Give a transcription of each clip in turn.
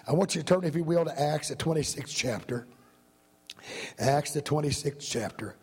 I want you to turn, if you will, to Acts, the 26th chapter. Acts, the 26th chapter.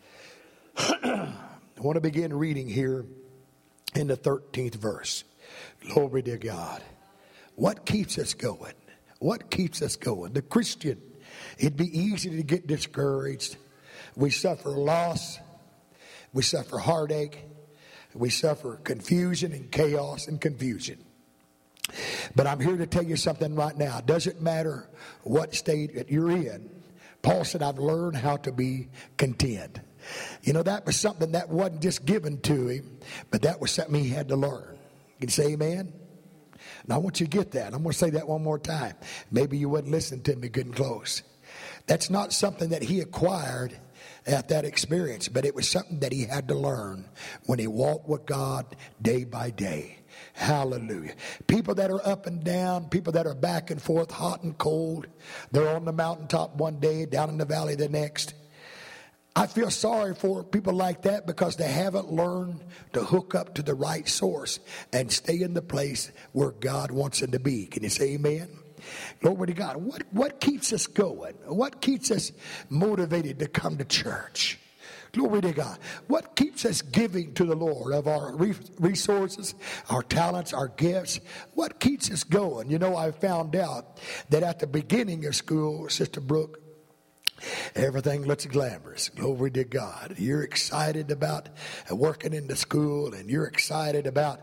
I want to begin reading here in the 13th verse. Glory to God. What keeps us going? What keeps us going? The Christian, it'd be easy to get discouraged. We suffer loss. We suffer heartache. We suffer confusion and chaos and confusion. But I'm here to tell you something right now. It doesn't matter what state that you're in. Paul said, I've learned how to be content. You know, that was something that wasn't just given to him, but that was something he had to learn. Can you say amen? Now, I want you to get that. I'm going to say that one more time. Maybe you wouldn't listen to me good and close. That's not something that he acquired at that experience, but it was something that he had to learn when he walked with God day by day. Hallelujah. People that are up and down, people that are back and forth, hot and cold. They're on the mountaintop one day, down in the valley the next. I feel sorry for people like that because they haven't learned to hook up to the right source and stay in the place where God wants them to be. Can you say amen? Glory to God. What keeps us going? What keeps us motivated to come to church? Glory to God. What keeps us giving to the Lord of our resources, our talents, our gifts? What keeps us going? You know, I found out that at the beginning of school, Sister Brooke, everything looks glamorous. Glory to God. You're excited about working in the school, and you're excited about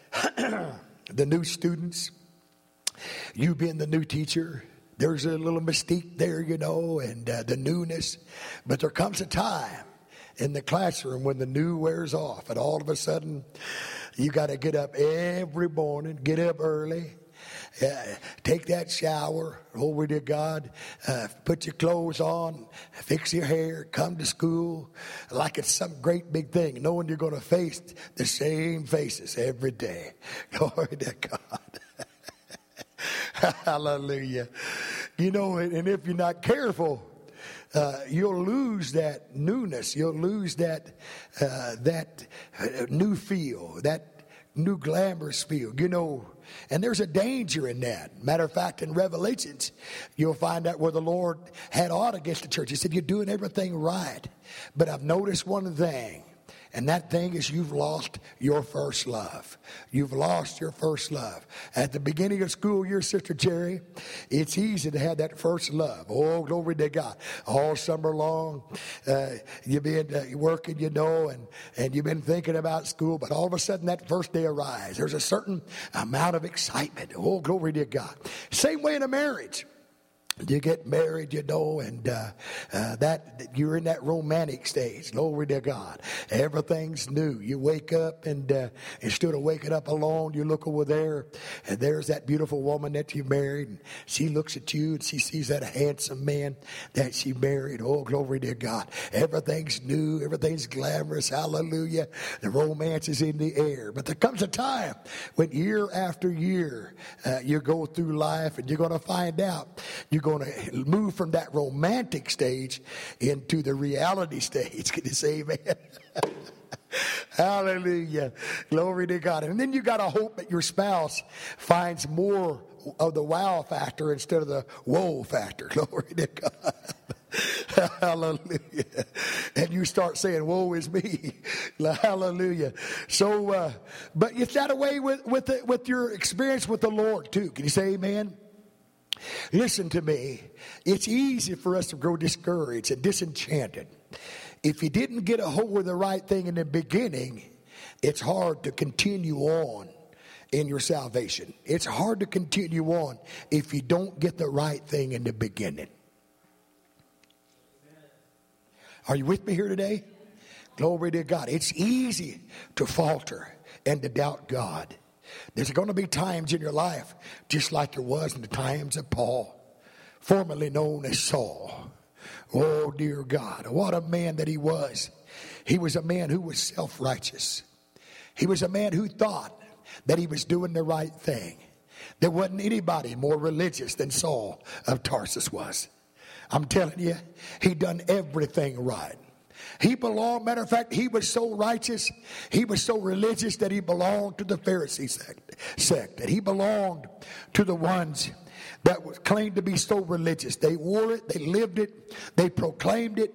the new students. You being the new teacher. There's a little mystique there, you know, and the newness. But there comes a time in the classroom when the new wears off, and all of a sudden you got to get up every morning, get up early, take that shower, glory to God, put your clothes on, fix your hair, come to school like it's some great big thing, knowing you're going to face the same faces every day. Glory to God. Hallelujah. You know, and if you're not careful, you'll lose that newness. You'll lose that new feel, that new glamorous feel. You know, and there's a danger in that. Matter of fact, in Revelations, you'll find out where the Lord had aught against the church. He said, you're doing everything right. But I've noticed one thing. And that thing is you've lost your first love. You've lost your first love. At the beginning of school year, Sister Jerry, it's easy to have that first love. Oh, glory to God. All summer long, you've been working, you know, and you've been thinking about school. But all of a sudden, that first day arrives. There's a certain amount of excitement. Oh, glory to God. Same way in a marriage. You get married, you know, and that you're in that romantic stage. Glory to God. Everything's new. You wake up, and instead of waking up alone, you look over there, and there's that beautiful woman that you married. And she looks at you, and she sees that handsome man that she married. Oh, glory to God. Everything's new. Everything's glamorous. Hallelujah. The romance is in the air. But there comes a time when year after year, you go through life, and you're going to find out you're going to move from that romantic stage into the reality stage. Can you say amen? Hallelujah. Glory to God. And then you got to hope that your spouse finds more of the wow factor instead of the whoa factor. Glory to God. Hallelujah. And you start saying, woe is me. Hallelujah. So, but it's that way with your experience with the Lord too. Can you say amen? Listen to me. It's easy for us to grow discouraged and disenchanted. If you didn't get a hold of the right thing in the beginning, it's hard to continue on in your salvation. It's hard to continue on if you don't get the right thing in the beginning. Are you with me here today? Glory to God. It's easy to falter and to doubt God. There's going to be times in your life, just like there was in the times of Paul, formerly known as Saul. Oh, dear God, what a man that he was. He was a man who was self-righteous. He was a man who thought that he was doing the right thing. There wasn't anybody more religious than Saul of Tarsus was. I'm telling you, he done everything right. He belonged, matter of fact, he was so righteous, he was so religious that he belonged to the Pharisee sect. That he belonged to the ones that claimed to be so religious. They wore it, they lived it, they proclaimed it,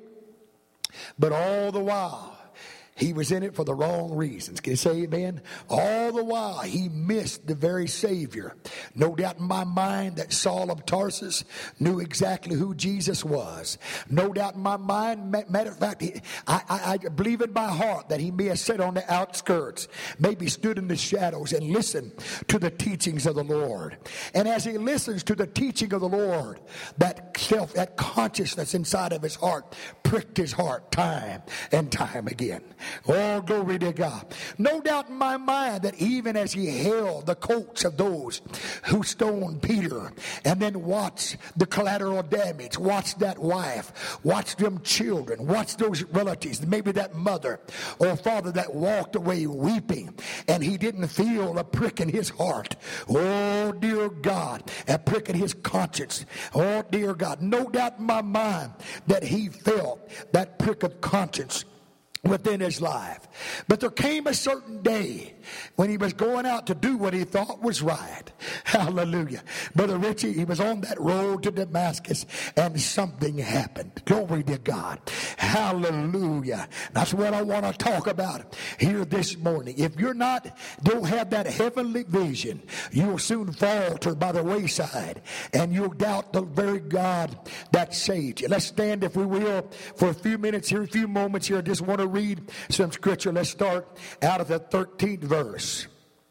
but all the while, he was in it for the wrong reasons. Can you say amen? All the while, he missed the very Savior. No doubt in my mind that Saul of Tarsus knew exactly who Jesus was. No doubt in my mind, matter of fact, I believe in my heart that he may have sat on the outskirts, maybe stood in the shadows and listened to the teachings of the Lord. And as he listens to the teaching of the Lord, that consciousness inside of his heart pricked his heart time and time again. Oh, glory to God. No doubt in my mind that even as he held the coats of those who stoned Peter and then watched the collateral damage, watched that wife, watched them children, watched those relatives, maybe that mother or father that walked away weeping, and he didn't feel a prick in his heart. Oh, dear God, a prick in his conscience. Oh, dear God. No doubt in my mind that he felt that prick of conscience within his life. But there came a certain day when he was going out to do what he thought was right. Hallelujah. Brother Richie, he was on that road to Damascus and something happened. Glory to God. Hallelujah. That's what I want to talk about here this morning. If don't have that heavenly vision, you'll soon falter by the wayside and you'll doubt the very God that saved you. Let's stand, if we will, for a few minutes here, a few moments here. I just want to read some scripture. Let's start out of the 13th verse.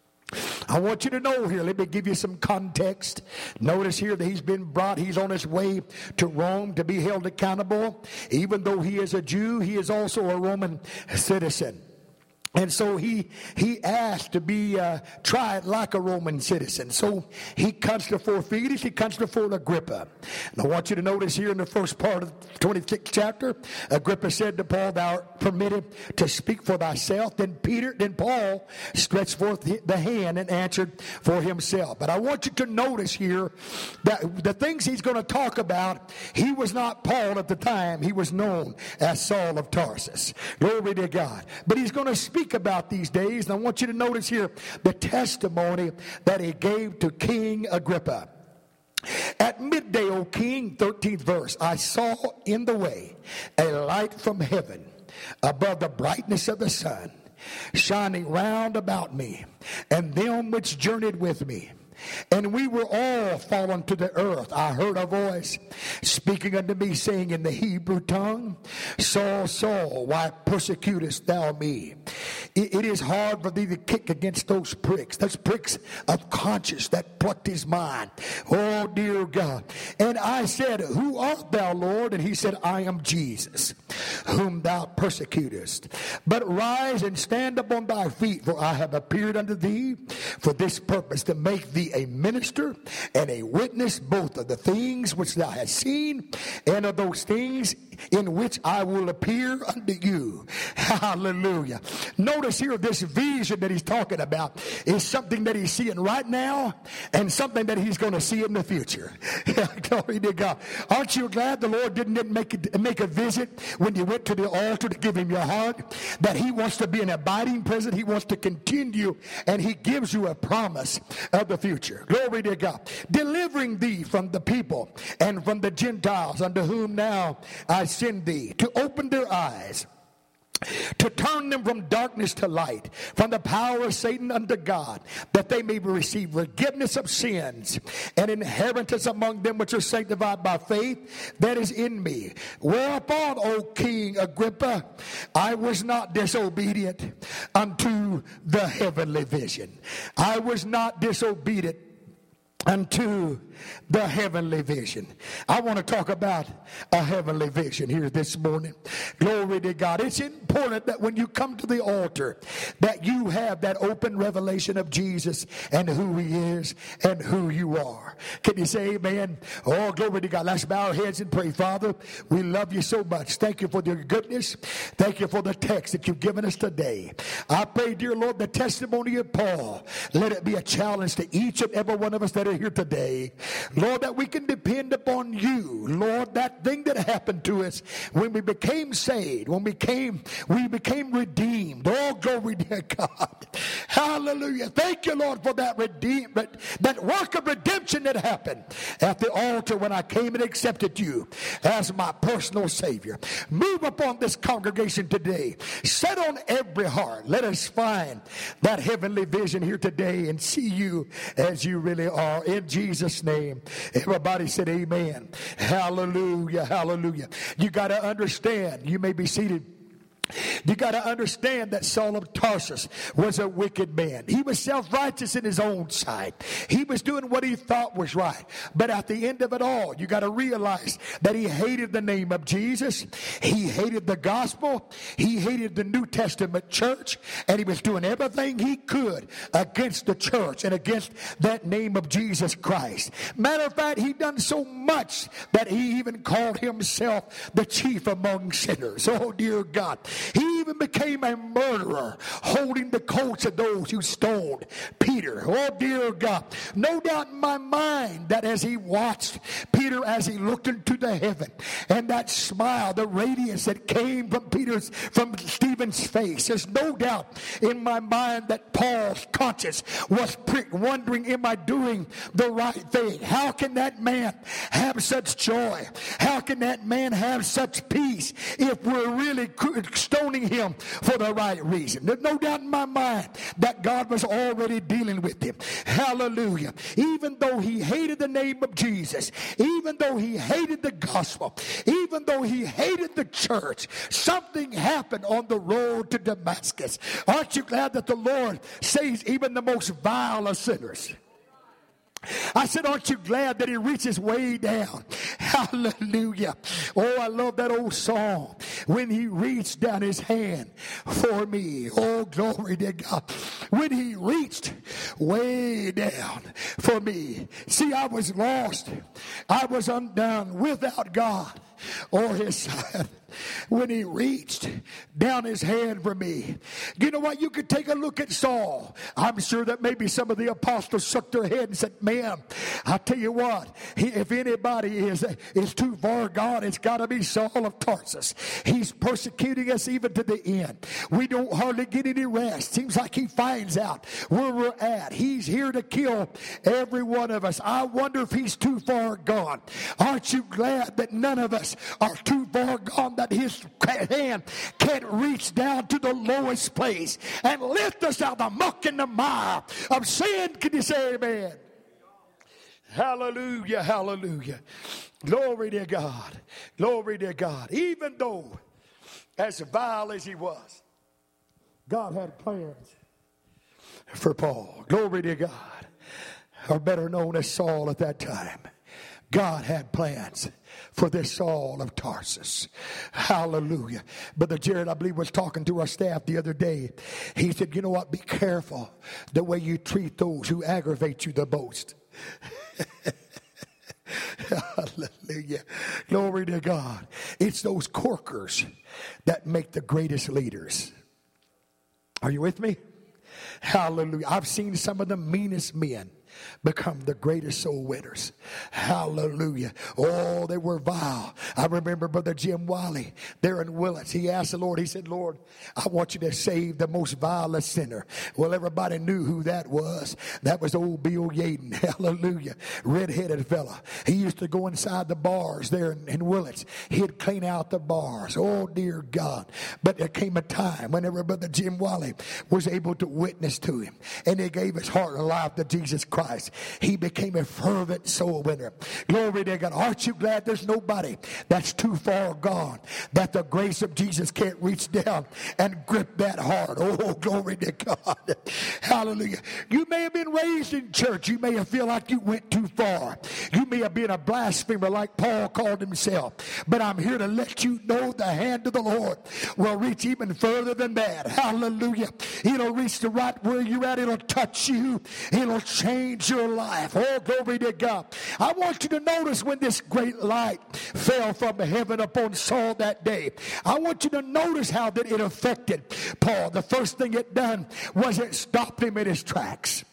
I want you to know here, let me give you some context. Notice here that he's on his way to Rome to be held accountable. Even though he is a Jew, he is also a Roman citizen. And so he asked to be tried like a Roman citizen. So he comes before Felix, he comes before Agrippa. And I want you to notice here in the first part of the 26th chapter, Agrippa said to Paul, "Thou art permitted to speak for thyself." Then Paul stretched forth the hand and answered for himself. But I want you to notice here that the things he's going to talk about, he was not Paul at the time. He was known as Saul of Tarsus. Glory to God. But he's going to speak about these days, and I want you to notice here the testimony that he gave to King Agrippa. "At midday, O king," 13th verse, "I saw in the way a light from heaven above the brightness of the sun, shining round about me and them which journeyed with me. And we were all fallen to the earth. I heard a voice speaking unto me, saying in the Hebrew tongue, Saul, Saul, why persecutest thou me?" It is hard for thee to kick against those pricks of conscience that plucked his mind. Oh, dear God. "And I said, Who art thou, Lord? And he said, I am Jesus, whom thou persecutest. But rise and stand up on thy feet, for I have appeared unto thee for this purpose, to make thee a minister and a witness both of the things which thou hast seen and of those things in which I will appear unto you." Hallelujah. Notice here this vision that he's talking about is something that he's seeing right now and something that he's going to see in the future. Glory to God. Aren't you glad the Lord didn't make a visit when you went to the altar to give him your heart? That he wants to be an abiding presence. He wants to continue, and he gives you a promise of the future. Glory to God. "Delivering thee from the people and from the Gentiles, unto whom now I send thee, to open their eyes, to turn them from darkness to light, from the power of Satan unto God, that they may receive forgiveness of sins and inheritance among them which are sanctified by faith that is in me. Whereupon, O King Agrippa, I was not disobedient unto the heavenly vision." I was not disobedient unto the heavenly vision. I want to talk about a heavenly vision here this morning. Glory to God. It's important that when you come to the altar, that you have that open revelation of Jesus and who he is and who you are. Can you say amen? Oh, glory to God. Let's bow our heads and pray. Father, we love you so much. Thank you for your goodness. Thank you for the text that you've given us today. I pray, dear Lord, the testimony of Paul, let it be a challenge to each and every one of us that are Father, here today, Lord, that we can depend upon you. Lord, that thing that happened to us when we became saved, when we became redeemed. Oh, glory to God. Hallelujah. Thank you, Lord, for that work of redemption that happened at the altar when I came and accepted you as my personal Savior. Move upon this congregation today. Set on every heart. Let us find that heavenly vision here today and see you as you really are. In Jesus' name. Everybody said amen. Hallelujah. Hallelujah. You got to understand. You may be seated. You got to understand that Saul of Tarsus was a wicked man. He was self-righteous in his own sight. He was doing what he thought was right. But at the end of it all, you got to realize that he hated the name of Jesus. He hated the gospel. He hated the New Testament church. And he was doing everything he could against the church and against that name of Jesus Christ. Matter of fact, he done so much that he even called himself the chief among sinners. Oh, dear God. He even became a murderer, holding the coats of those who stoned Peter. Oh, dear God. No doubt in my mind that as he watched Peter, as he looked into the heaven, and that smile, the radiance that came from Stephen's face, there's no doubt in my mind that Paul's conscience was wondering, am I doing the right thing? How can that man have such joy? How can that man have such peace if we're really stoning him for the right reason? There's no doubt in my mind that God was already dealing with him. Hallelujah. Even though he hated the name of Jesus, even though he hated the gospel, even though he hated the church, something happened on the road to Damascus. Aren't you glad that the Lord saves even the most vile of sinners? I said, aren't you glad that he reaches way down? Hallelujah. Oh, I love that old song. When he reached down his hand for me. Oh, glory to God. When he reached way down for me. See, I was lost. I was undone without God or his son. When he reached down his hand for me. You know what? You could take a look at Saul. I'm sure that maybe some of the apostles shook their head and said, man, I'll tell you what, if anybody is too far gone, it's got to be Saul of Tarsus. He's persecuting us even to the end. We don't hardly get any rest. Seems like he finds out where we're at. He's here to kill every one of us. I wonder if he's too far gone. Aren't you glad that none of us are too far gone, that his hand can't reach down to the lowest place and lift us out of the muck and the mire of sin? Can you say amen? Hallelujah, hallelujah. Glory to God. Glory to God. Even though, as vile as he was, God had plans for Paul. Glory to God. Or better known as Saul at that time. God had plans for this Saul of Tarsus. Hallelujah. Brother Jared, I believe, was talking to our staff the other day. He said, you know what? Be careful the way you treat those who aggravate you the most. Hallelujah. Glory to God. It's those corkers that make the greatest leaders. Are you with me? Hallelujah. I've seen some of the meanest men become the greatest soul winners. Hallelujah. Oh, they were vile. I remember Brother Jim Wiley there in Willits. He asked the Lord, he said, Lord, I want you to save the most vilest sinner. Well, everybody knew who that was. That was old Bill Yaden. Hallelujah. Red-headed fella. He used to go inside the bars there in Willits. He'd clean out the bars. Oh, dear God. But there came a time whenever Brother Jim Wiley was able to witness to him, and he gave his heart and life to Jesus Christ. He became a fervent soul winner. Glory to God. Aren't you glad there's nobody that's too far gone that the grace of Jesus can't reach down and grip that heart? Oh, glory to God. Hallelujah. You may have been raised in church. You may have feel like you went too far. You may have been a blasphemer like Paul called himself. But I'm here to let you know the hand of the Lord will reach even further than that. Hallelujah. It'll reach to right where you're at. It'll touch you. It'll change your life. Oh, glory to God. I want you to notice when this great light fell from heaven upon Saul that day. I want you to notice how that it affected Paul. The first thing it done was it stopped him in his tracks.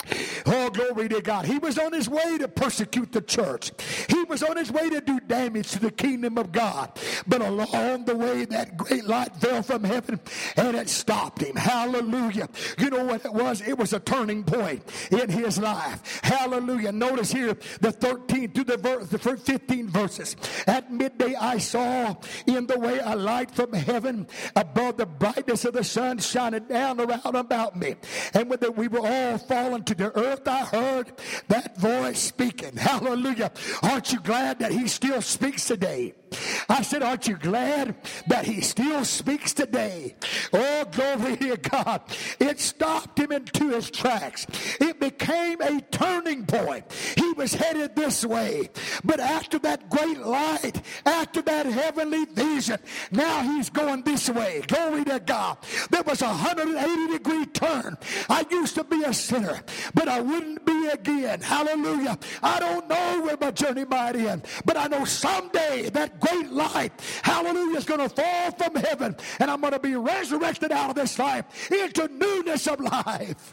Oh, glory to God. He was on his way to persecute the church. He was on his way to do damage to the kingdom of God. But along the way, that great light fell from heaven and it stopped him. Hallelujah. You know what it was? It was a turning point in his life. Hallelujah. Notice here the 13 to the 15 verses. At midday I saw in the way a light from heaven above the brightness of the sun shining down around about me. And when we were all fallen to the earth, I heard that voice speaking. Hallelujah. Aren't you glad that he still speaks today? I said, aren't you glad that he still speaks today? Oh, glory to God. It stopped him into his tracks. It became a turning point. He was headed this way. But after that great light, after that heavenly vision, now he's going this way. Glory to God. There was a 180-degree turn. I used to be a sinner, but I wouldn't be again. Hallelujah. I don't know where my journey might end, but I know someday that great light, hallelujah, is going to fall from heaven, and I'm going to be resurrected out of this life into newness of life.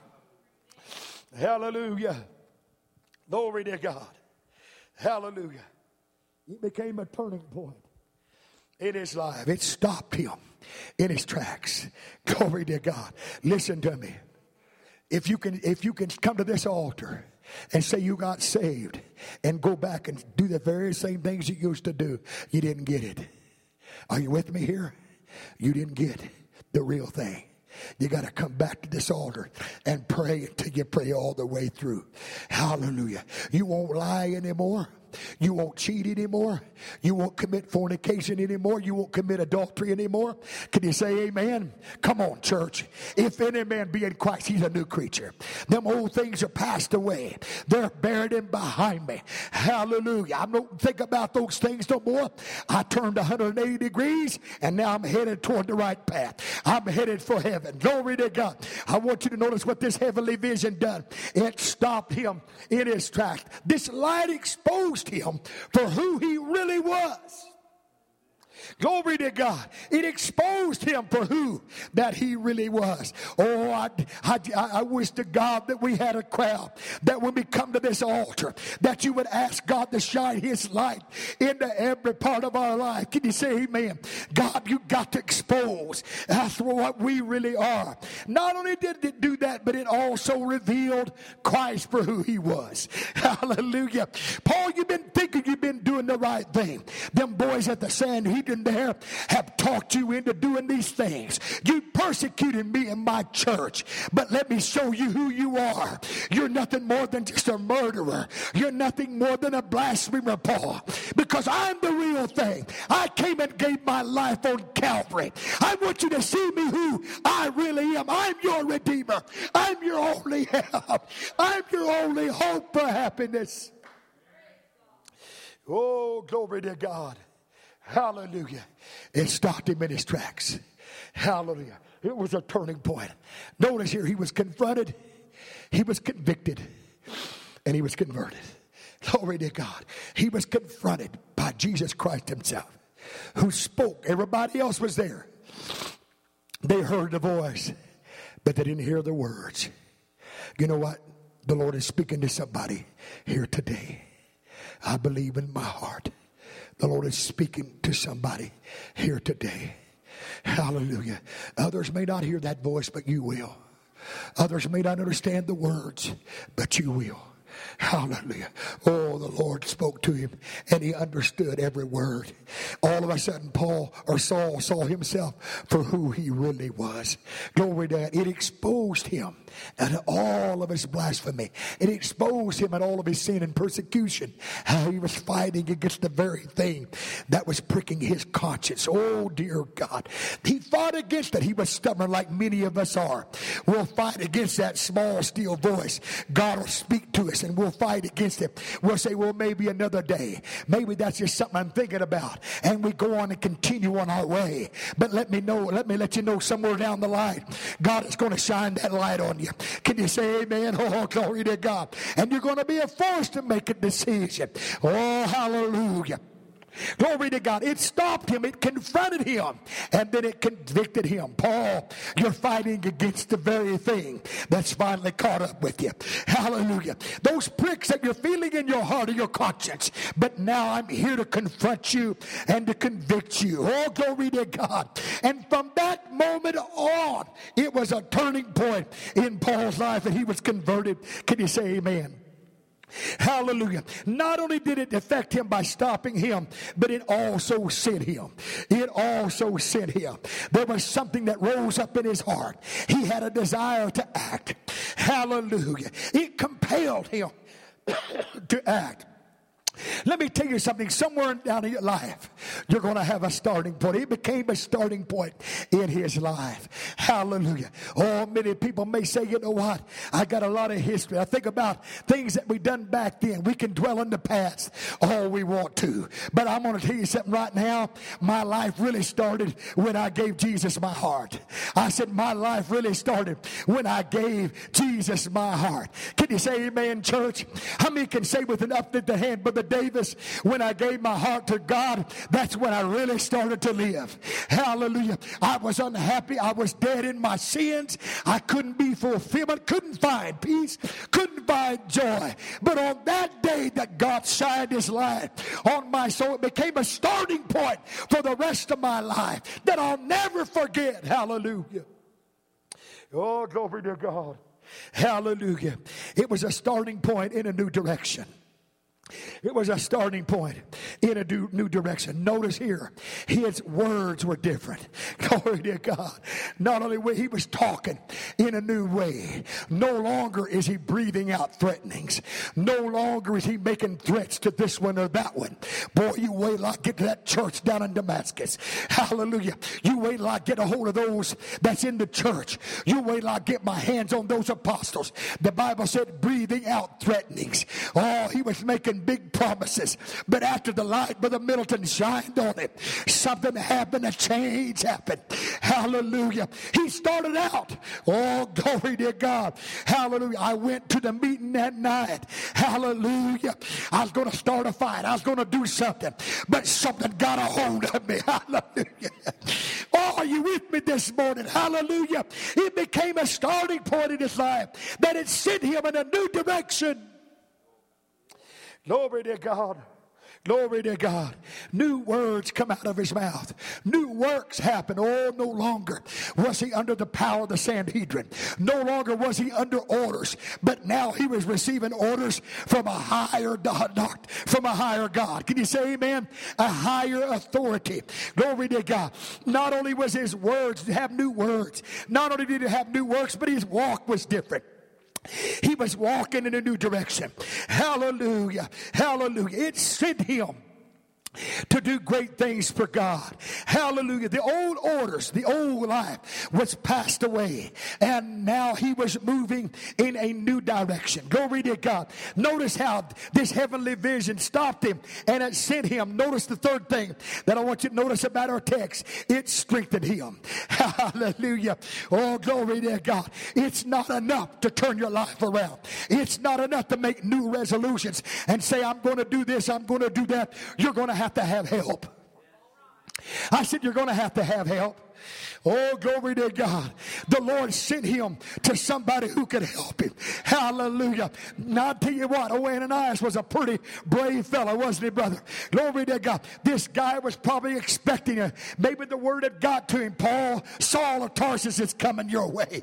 Hallelujah. Glory to God. Hallelujah. It became a turning point in his life. It stopped him in his tracks. Glory to God. Listen to me. If you can come to this altar and say you got saved and go back and do the very same things you used to do, you didn't get it. Are you with me here? You didn't get the real thing. You got to come back to this altar and pray until you pray all the way through. Hallelujah. You won't lie anymore. You won't cheat anymore. You won't commit fornication anymore. You won't commit adultery anymore. Can you say amen? Come on, church. If any man be in Christ, he's a new creature. Them old things are passed away. They're buried in behind me. Hallelujah. I don't think about those things no more. I turned 180 degrees and now I'm headed toward the right path. I'm headed for heaven. Glory to God. I want you to notice what this heavenly vision done. It stopped him in his tracks. This light exposed him for who he really was. Glory to God. It exposed him for who that he really was. Oh, I wish to God that we had a crowd that when we come to this altar, that you would ask God to shine his light into every part of our life. Can you say amen? God, you got to expose us for what we really are. Not only did it do that, but it also revealed Christ for who he was. Hallelujah. Paul, you've been thinking you've been doing the right thing. Them boys at the Sanhedrin there have talked you into doing these things. You persecuted me in my church, but let me show you who you are. You're nothing more than just a murderer. You're nothing more than a blasphemer, Paul, because I'm the real thing. I came and gave my life on Calvary. I want you to see me who I really am. I'm your Redeemer. I'm your only help. I'm your only hope for happiness. Oh, glory to God. Hallelujah. It stopped him in his tracks. Hallelujah. It was a turning point. Notice here, he was confronted, he was convicted, and he was converted. Glory to God. He was confronted by Jesus Christ himself, who spoke. Everybody else was there. They heard the voice, but they didn't hear the words. You know what? The Lord is speaking to somebody here today. I believe in my heart. The Lord is speaking to somebody here today. Hallelujah. Others may not hear that voice, but you will. Others may not understand the words, but you will. Hallelujah. Oh, the Lord spoke to him and he understood every word. All of a sudden, Saul saw himself for who he really was. Glory to God. It exposed him and all of his blasphemy. It exposed him and all of his sin and persecution. How he was fighting against the very thing that was pricking his conscience. Oh, dear God. He fought against it. He was stubborn like many of us are. We'll fight against that small, still voice. God will speak to us and we'll fight against it. We'll say, well, maybe another day. Maybe that's just something I'm thinking about. And we go on and continue on our way. But let me let you know somewhere down the line, God is going to shine that light on you. Can you say amen? Oh, glory to God. And you're going to be forced to make a decision. Oh, hallelujah. Glory to God. It stopped him. It confronted him. And then it convicted him. Paul, you're fighting against the very thing that's finally caught up with you. Hallelujah. Those pricks that you're feeling in your heart are your conscience. But now I'm here to confront you and to convict you. Oh, glory to God. And from that moment on, it was a turning point in Paul's life, and he was converted. Can you say amen? Hallelujah. Not only did it affect him by stopping him, but it also sent him. It also sent him. There was something that rose up in his heart. He had a desire to act. Hallelujah. It compelled him to act. Let me tell you something. Somewhere down in your life, you're going to have a starting point. It became a starting point in his life. Hallelujah. Oh, many people may say, you know what? I got a lot of history. I think about things that we done back then. We can dwell in the past all we want to. But I'm going to tell you something right now. My life really started when I gave Jesus my heart. I said my life really started when I gave Jesus my heart. Can you say amen, church? How many can say with an uplifted hand, Brother Davis, when I gave my heart to God, that's when I really started to live. Hallelujah. I was unhappy. I was dead in my sins. I couldn't be fulfillment, couldn't find peace, couldn't find joy. But on that day that God shined his light on my soul, it became a starting point for the rest of my life that I'll never forget. Hallelujah. Oh, glory to God. Hallelujah. It was a starting point in a new direction. It was a starting point in a new direction. Notice here, his words were different. Glory to God. Not only he was talking in a new way. No longer is he breathing out threatenings. No longer is he making threats to this one or that one. Boy, you wait till I get to that church down in Damascus. Hallelujah. You wait till I get a hold of those that's in the church. You wait till I get my hands on those apostles. The Bible said breathing out threatenings. Oh, he was making big promises, but after the light Brother Middleton shined on it, something happened, a change happened. Hallelujah. He started out, oh, glory to God. Hallelujah. I went to the meeting that night. Hallelujah. I was going to start a fight. I was going to do something, but something got a hold of me. Hallelujah. Oh, are you with me this morning? Hallelujah. It became a starting point in his life that it sent him in a new direction. Glory to God. Glory to God. New words come out of his mouth. New works happen. Oh, no longer was he under the power of the Sanhedrin. No longer was he under orders. But now he was receiving orders from a higher God. Can you say amen? A higher authority. Glory to God. Not only was his words have new words. Not only did he have new works, but his walk was different. He was walking in a new direction. Hallelujah. Hallelujah. It sent him to do great things for God. Hallelujah. The old orders, the old life was passed away, and now he was moving in a new direction. Glory to God. Notice how this heavenly vision stopped him and it sent him. Notice the third thing that I want you to notice about our text. It strengthened him. Hallelujah. Oh, glory to God. It's not enough to turn your life around. It's not enough to make new resolutions and say, I'm going to do this, I'm going to do that. You're going to have help. I said you're going to have help. Oh, glory to God. The Lord sent him to somebody who could help him. Hallelujah. Now I'll tell you what, Ananias was a pretty brave fellow, wasn't he, brother? Glory to God. This guy was probably expecting maybe the word had got to him. Paul, Saul of Tarsus is coming your way.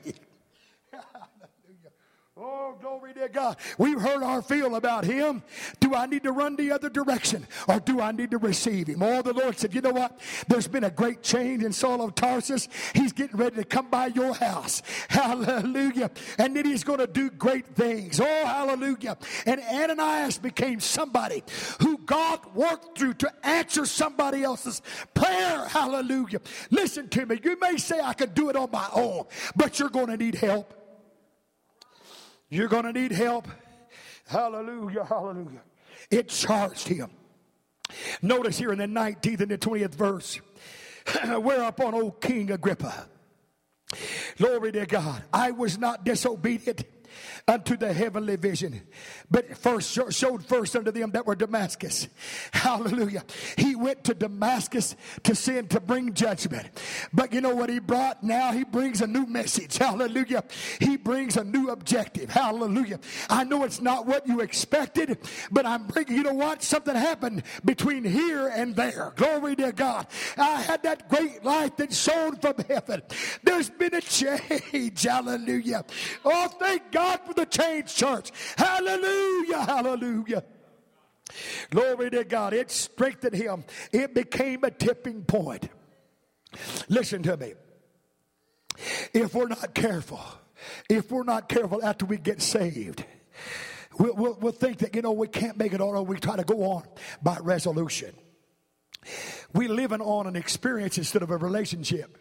Oh, glory to God. We've heard our feel about him. Do I need to run the other direction, or do I need to receive him? Oh, the Lord said, you know what? There's been a great change in Saul of Tarsus. He's getting ready to come by your house. Hallelujah. And then he's going to do great things. Oh, hallelujah. And Ananias became somebody who God worked through to answer somebody else's prayer. Hallelujah. Listen to me. You may say I could do it on my own, but you're going to need help. You're going to need help. Hallelujah, hallelujah. It charged him. Notice here in the 19th and the 20th verse. Whereupon, O King Agrippa, glory to God, I was not disobedient unto the heavenly vision, but first showed first unto them that were Damascus. Hallelujah. He went to Damascus to sin, to bring judgment. But you know what he brought? Now he brings a new message. Hallelujah. He brings a new objective. Hallelujah. I know it's not what you expected, but I'm bringing, you know what? Something happened between here and there. Glory to God. I had that great light that shone from heaven. There's been a change. Hallelujah. Oh, thank God for the change, church. Hallelujah. Hallelujah. Glory to God. It strengthened him. It became a tipping point. Listen to me. If we're not careful after we get saved, we'll think that, you know, we can't make it on. We try to go on by resolution. We living on an experience instead of a relationship.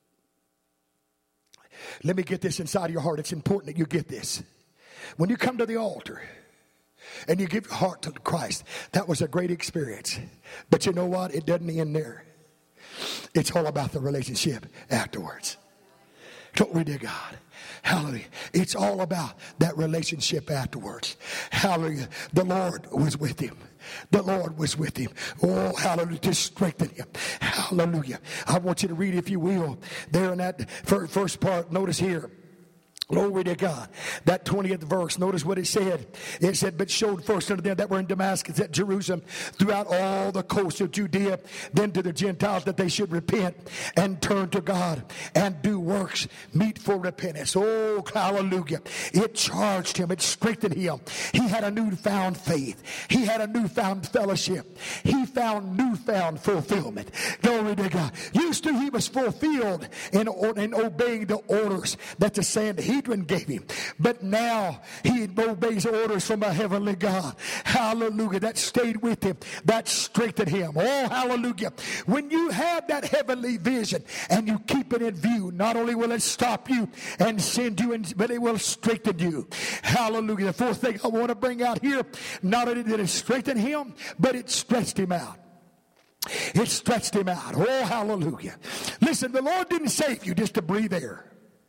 Let me get this inside of your heart. It's important that you get this. When you come to the altar and you give your heart to Christ, that was a great experience. But you know what? It doesn't end there. It's all about the relationship afterwards. Glory to God. Hallelujah. It's all about that relationship afterwards. Hallelujah. The Lord was with him. The Lord was with him. Oh, hallelujah. To strengthen him. Hallelujah. I want you to read, if you will, there in that first part. Notice here. Glory to God. That 20th verse, notice what it said. It said, but showed first unto them that were in Damascus at Jerusalem throughout all the coast of Judea, then to the Gentiles that they should repent and turn to God and do works meet for repentance. Oh, hallelujah. It charged him. It strengthened him. He had a newfound faith. He had a newfound fellowship. He found newfound fulfillment. Glory to God. Used to, he was fulfilled in obeying the orders that the Sanhedrin gave him, but now he obeys orders from a heavenly God. Hallelujah. That stayed with him. That strengthened him. Oh, hallelujah. When you have that heavenly vision and you keep it in view, not only will it stop you and send you, but it will strengthen you. Hallelujah. The fourth thing I want to bring out here, not only did it strengthen him, but it stretched him out. It stretched him out. Oh, hallelujah. Listen, the Lord didn't save you just to breathe air.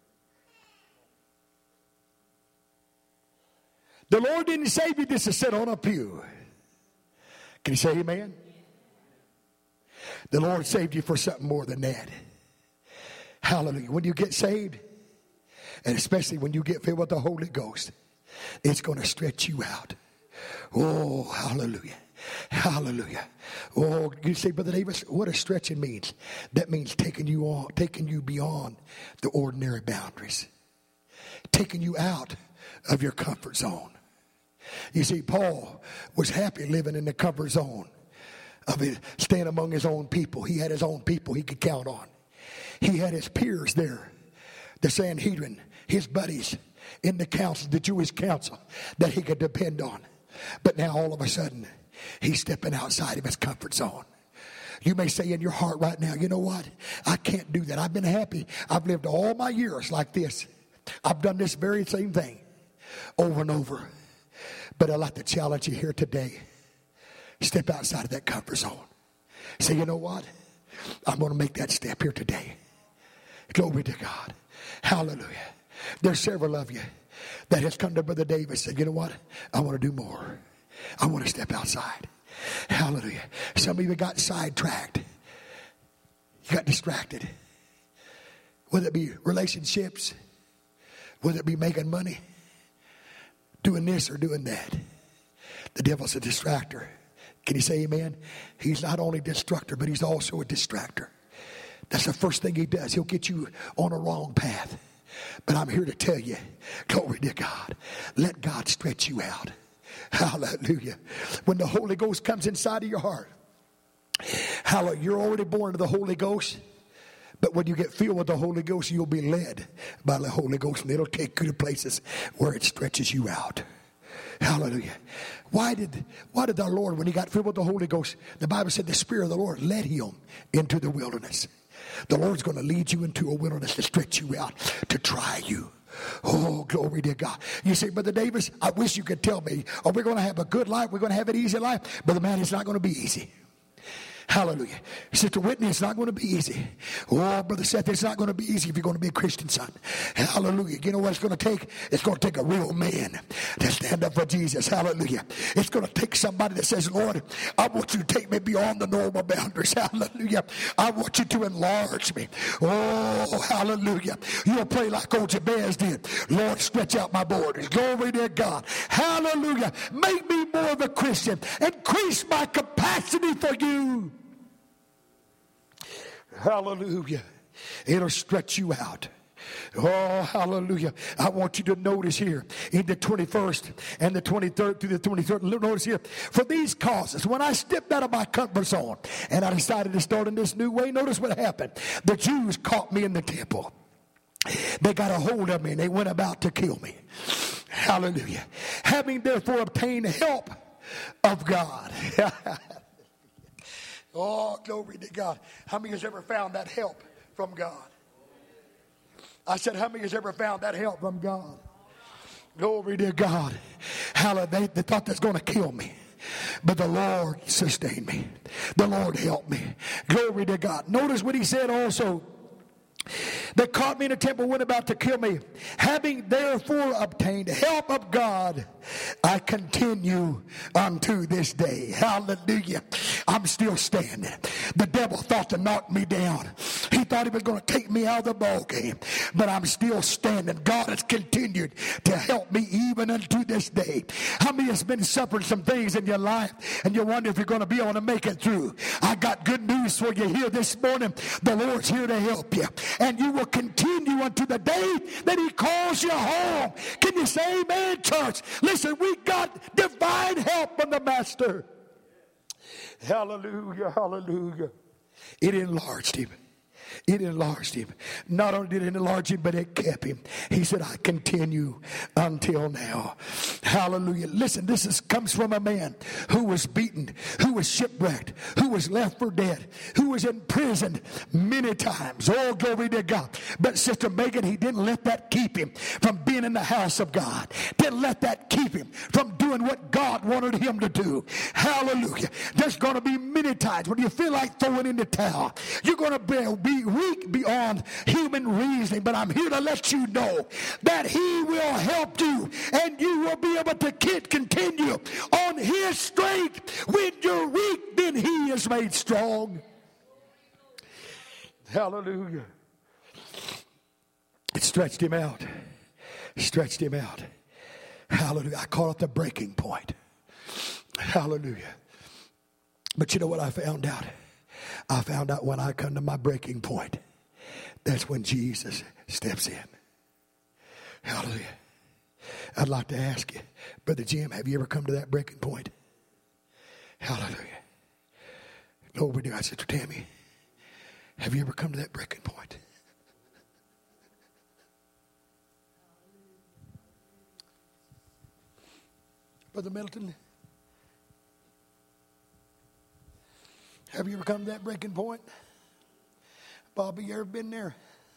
The Lord didn't save you just to sit on a pew. Can you say amen? The Lord saved you for something more than that. Hallelujah. When you get saved, and especially when you get filled with the Holy Ghost, it's going to stretch you out. Oh, hallelujah. Hallelujah. Oh, you say, Brother Davis, what does stretching means? That means taking you beyond the ordinary boundaries. Taking you out of your comfort zone. You see, Paul was happy living in the comfort zone of staying among his own people. He had his own people he could count on. He had his peers there, the Sanhedrin, his buddies in the council, the Jewish council, that he could depend on. But now all of a sudden, he's stepping outside of his comfort zone. You may say in your heart right now, you know what? I can't do that. I've been happy. I've lived all my years like this. I've done this very same thing over and over. But I'd like to challenge you here today. Step outside of that comfort zone. Say, you know what? I'm going to make that step here today. Glory to God. Hallelujah. There's several of you that has come to Brother David and said, you know what? I want to do more. I want to step outside. Hallelujah. Some of you got sidetracked. You got distracted. Whether it be relationships, whether it be making money, doing this or doing that. The devil's a distractor. Can you say amen? He's not only a destructor, but he's also a distractor. That's the first thing he does. He'll get you on a wrong path. But I'm here to tell you, glory to God, let God stretch you out. Hallelujah. When the Holy Ghost comes inside of your heart, hallelujah, you're already born of the Holy Ghost. But when you get filled with the Holy Ghost, you'll be led by the Holy Ghost, and it'll take you to places where it stretches you out. Hallelujah. Why did our Lord, when he got filled with the Holy Ghost, the Bible said the Spirit of the Lord led him into the wilderness. The Lord's going to lead you into a wilderness to stretch you out, to try you. Oh, glory to God. You say, Brother Davis, I wish you could tell me, are we going to have a good life? We're going to have an easy life? Brother man, it's not going to be easy. Hallelujah. Sister Whitney, it's not going to be easy. Oh, Brother Seth, it's not going to be easy if you're going to be a Christian, son. Hallelujah. You know what it's going to take? It's going to take a real man to stand up for Jesus. Hallelujah. It's going to take somebody that says, Lord, I want you to take me beyond the normal boundaries. Hallelujah. I want you to enlarge me. Oh, hallelujah. You'll pray like old Jabez did. Lord, stretch out my borders. Glory to God. Hallelujah. Make me more of a Christian. Increase my capacity for you. Hallelujah. It'll stretch you out. Oh, hallelujah. I want you to notice here in the 21st and the 23rd through the 23rd. Notice here, for these causes, when I stepped out of my comfort zone and I decided to start in this new way, notice what happened. The Jews caught me in the temple. They got a hold of me and they went about to kill me. Hallelujah. Having therefore obtained help of God. Oh, glory to God. How many has ever found that help from God? I said, how many has ever found that help from God? Glory to God. Hallelujah. They thought that's going to kill me. But the Lord sustained me. The Lord helped me. Glory to God. Notice what he said also. They caught me in the temple, went about to kill me. Having therefore obtained help of God, I continue unto this day. Hallelujah. I'm still standing. The devil thought to knock me down. He thought he was going to take me out of the ball game. But I'm still standing. God has continued to help me even unto this day. How many has been suffering some things in your life and you wonder if you're going to be able to make it through? I got good news for you here this morning. The Lord's here to help you. And you will continue unto the day that he calls you home. Can you say amen, church? Listen, we got divine help from the Master. Hallelujah, hallelujah. It enlarged him. It enlarged him. Not only did it enlarge him, but it kept him. He said, I continue until now. Hallelujah. Listen, comes from a man who was beaten, who was shipwrecked, who was left for dead, who was imprisoned many times. Oh, glory to God. But Sister Megan, he didn't let that keep him from being in the house of God. Didn't let that keep him from doing what God wanted him to do. Hallelujah. There's going to be many times when you feel like throwing in the towel. You're going to be weak beyond human reasoning, but I'm here to let you know that he will help you and you will be able to continue on his strength. When you're weak, then he is made strong. Hallelujah. It stretched him out. Stretched him out. Hallelujah. I call it the breaking point. Hallelujah. But you know what I found out? I found out when I come to my breaking point, that's when Jesus steps in. Hallelujah. I'd like to ask you, Brother Jim, have you ever come to that breaking point? Hallelujah. Glory to God. Sister Tammy, have you ever come to that breaking point? Brother Middleton, have you ever come to that breaking point? Bobby, you ever been there?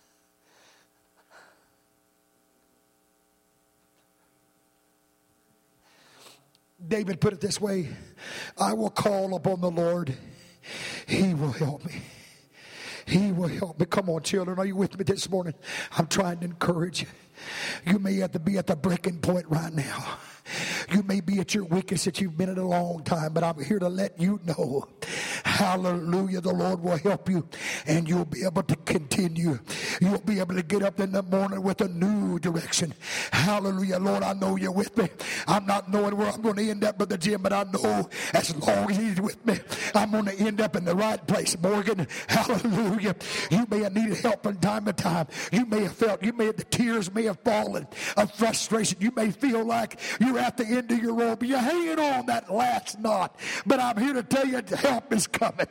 David put it this way, I will call upon the Lord. He will help me. He will help me. Come on, children. Are you with me this morning? I'm trying to encourage you. You may have to be at the breaking point right now. You may be at your weakest that you've been at a long time, but I'm here to let you know, hallelujah, the Lord will help you and you'll be able to continue. You'll be able to get up in the morning with a new direction. Hallelujah. Lord, I know you're with me. I'm not knowing where I'm going to end up, Brother Jim, but I know as long as he's with me, I'm going to end up in the right place. Morgan, hallelujah. You may have needed help from time to time. You may have felt, the tears may have fallen of frustration. You may feel like you're at the end of your rope. You're hanging on that last knot. But I'm here to tell you help is coming.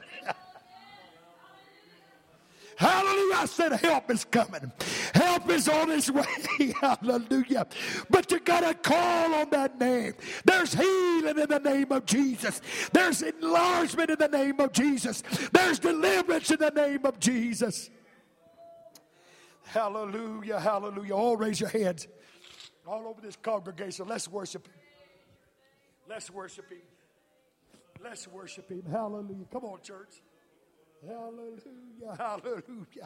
Hallelujah. I said help is coming. Help is on its way. Hallelujah. But you got to call on that name. There's healing in the name of Jesus. There's enlargement in the name of Jesus. There's deliverance in the name of Jesus. Hallelujah. Hallelujah. All raise your hands. All over this congregation. Let's worship him. Let's worship him. Let's worship him. Hallelujah. Come on, church. Hallelujah, hallelujah.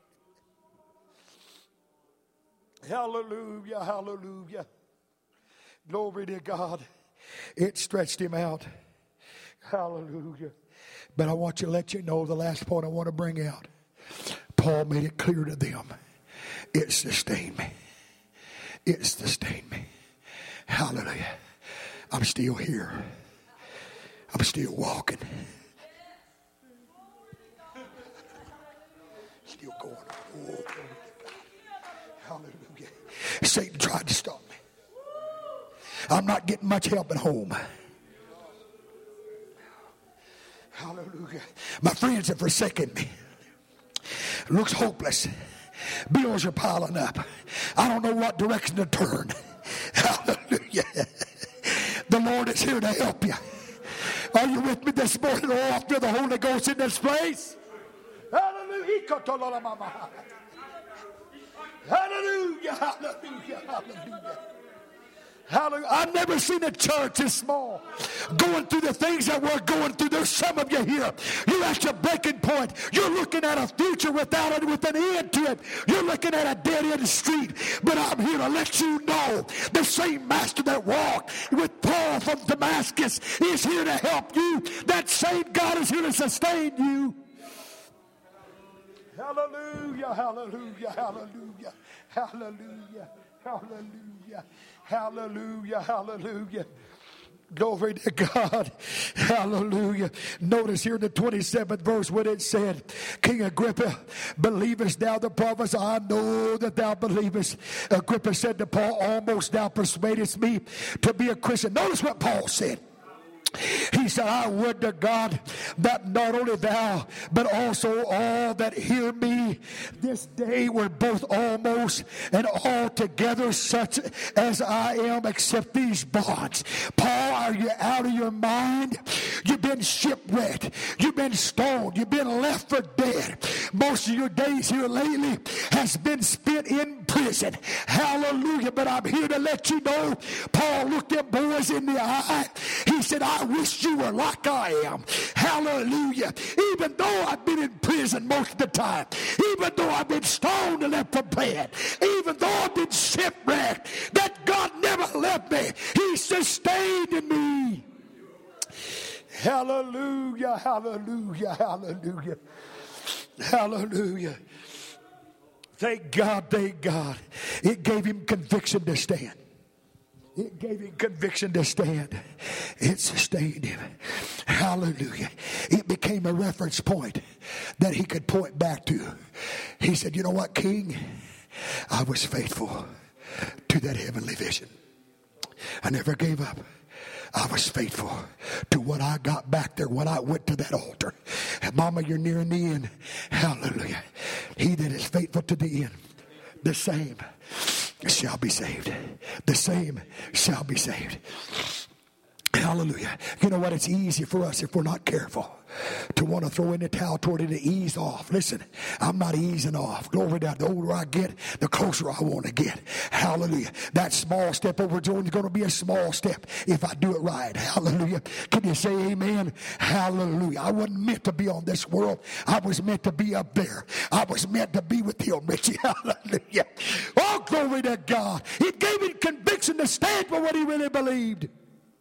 Hallelujah, hallelujah. Glory to God. It stretched him out. Hallelujah. But I want to let you know the last point I want to bring out. Paul made it clear to them. It sustained me. It sustained me. Hallelujah. I'm still here. I'm still walking. Still going. Oh, hallelujah. Satan tried to stop me. I'm not getting much help at home. Hallelujah. My friends have forsaken me. Looks hopeless. Bills are piling up. I don't know what direction to turn. Hallelujah. The Lord is here to help you. Are you with me this morning? Oh, I feel the Holy Ghost in this place. Hallelujah. Hallelujah. Hallelujah. Hallelujah. Hallelujah. I've never seen a church this small going through the things that we're going through. There's some of you here. You're at your breaking point. You're looking at a future with an end to it. You're looking at a dead end street. But I'm here to let you know the same master that walked with Paul from Damascus is here to help you. That same God is here to sustain you. Hallelujah, hallelujah, hallelujah, hallelujah, hallelujah, hallelujah, hallelujah. Glory to God. Hallelujah. Notice here in the 27th verse what it said. King Agrippa, believest thou the prophets? I know that thou believest. Agrippa said to Paul, almost thou persuadest me to be a Christian. Notice what Paul said. He said, I would to God that not only thou, but also all that hear me this day were both almost and altogether such as I am, except these bonds. Paul, are you out of your mind? You've been shipwrecked. You've been stoned. You've been left for dead. Most of your days here lately has been spent in prison. Hallelujah. But I'm here to let you know, Paul looked them boys in the eye. He said, I wish you were like I am. Hallelujah. Even though I've been in prison most of the time, even though I've been stoned and left for dead, even though I've been shipwrecked, that God never left me. He sustained me. Hallelujah, hallelujah, hallelujah, hallelujah. Thank God, thank God. It gave him conviction to stand. It gave him conviction to stand. It sustained him. Hallelujah. It became a reference point that he could point back to. He said, you know what, King? I was faithful to that heavenly vision. I never gave up. I was faithful to what I got back there when I went to that altar. And Mama, you're nearing the end. Hallelujah. He that is faithful to the end, the same shall be saved. The same shall be saved. Hallelujah. You know what? It's easy for us if we're not careful to want to throw in the towel toward it to ease off. Listen, I'm not easing off. Glory to God. The older I get, the closer I want to get. Hallelujah. That small step over Jordan is going to be a small step if I do it right. Hallelujah. Can you say amen? Hallelujah. I wasn't meant to be on this world. I was meant to be up there. I was meant to be with him, Richie. Hallelujah. Oh, glory to God. It gave him conviction to stand for what he really believed.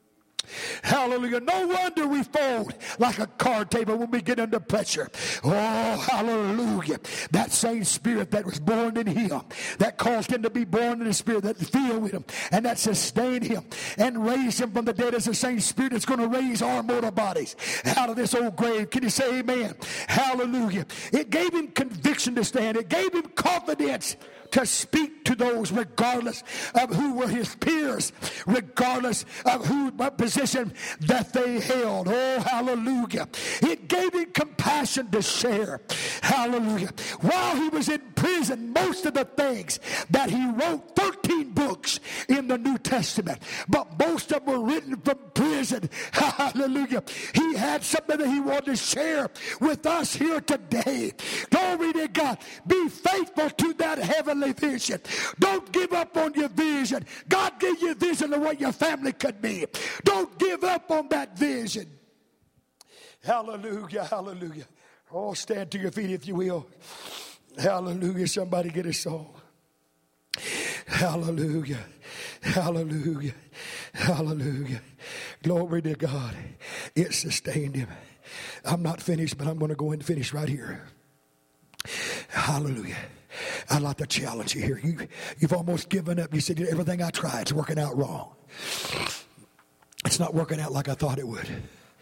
Hallelujah. No wonder we fold like a card table when we get under pressure. Oh, hallelujah. That same spirit that was born in him, that caused him to be born in the spirit, that filled with him, and that sustained him and raised him from the dead, is the same spirit that's going to raise our mortal bodies out of this old grave. Can you say amen? Hallelujah. It gave him conviction to stand. It gave him confidence to speak to those regardless of who were his peers, regardless of what position that they held. Oh, hallelujah. It gave him compassion to share. Hallelujah. While he was in prison, most of the things that he wrote, 13 books in the New Testament, but most of them were written from prison. Hallelujah. He had something that he wanted to share with us here today. Glory to God. Be faithful to that heavenly vision. Don't give up on your vision. God gave you a vision of what your family could be. Don't give up on that vision. Hallelujah, hallelujah. Oh, stand to your feet if you will. Hallelujah. Somebody get a song. Hallelujah. Hallelujah. Hallelujah. Glory to God. It sustained him. I'm not finished, but I'm going to go and finish right here. Hallelujah. I'd like to challenge you here. You've almost given up. You said, everything I tried is working out wrong. It's not working out like I thought it would.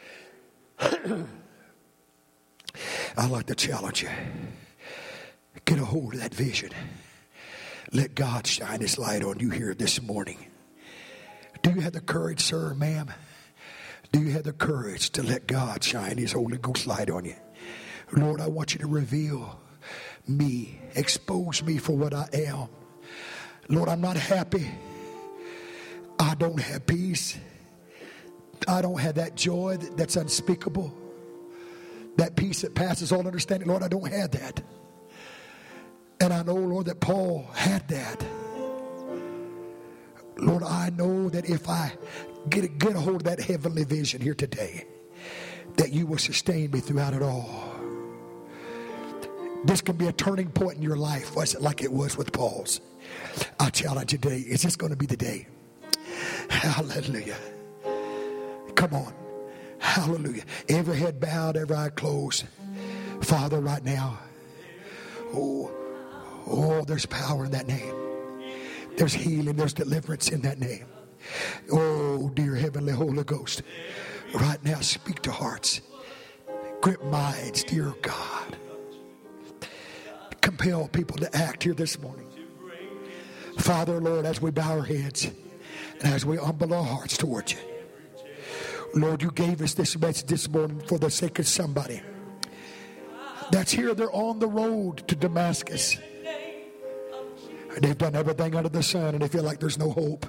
I'd like to challenge you. Get a hold of that vision. Let God shine his light on you here this morning. Do you have the courage, sir, ma'am? Do you have the courage to let God shine his Holy Ghost light on you? Lord, I want you to reveal me. Expose me for what I am. Lord, I'm not happy. I don't have peace. I don't have that joy that's unspeakable. That peace that passes all understanding. Lord, I don't have that. And I know, Lord, that Paul had that. Lord, I know that if I get a hold of that heavenly vision here today, that you will sustain me throughout it all. This can be a turning point in your life, was it, like it was with Paul's? I challenge you today. Is this going to be the day? Hallelujah. Come on. Hallelujah. Every head bowed, every eye closed. Father, right now. Oh, there's power in that name. There's healing, there's deliverance in that name. Oh, dear Heavenly Holy Ghost. Right now, speak to hearts. Grip minds, dear God. Compel people to act here this morning. Father, Lord, as we bow our heads and as we humble our hearts towards you. Lord, you gave us this message this morning for the sake of somebody that's here. They're on the road to Damascus. And they've done everything under the sun and they feel like there's no hope.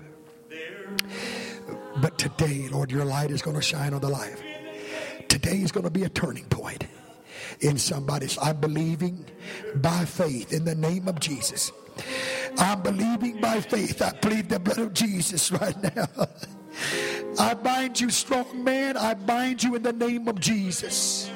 But today, Lord, your light is going to shine on the life. Today is going to be a turning point in somebody's. I'm believing by faith in the name of Jesus. I'm believing by faith. I plead the blood of Jesus right now. I bind you, strong man. I bind you in the name of Jesus.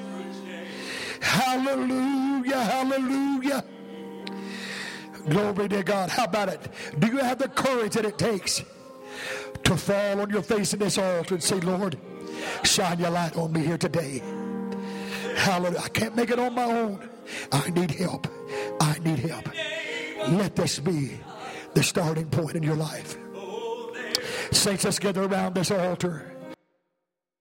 Hallelujah, hallelujah. Glory to God. How about it? Do you have the courage that it takes to fall on your face in this altar and say, Lord, shine your light on me here today? Hallelujah. I can't make it on my own. I need help. I need help. Let this be the starting point in your life. Saints, let's gather around this altar.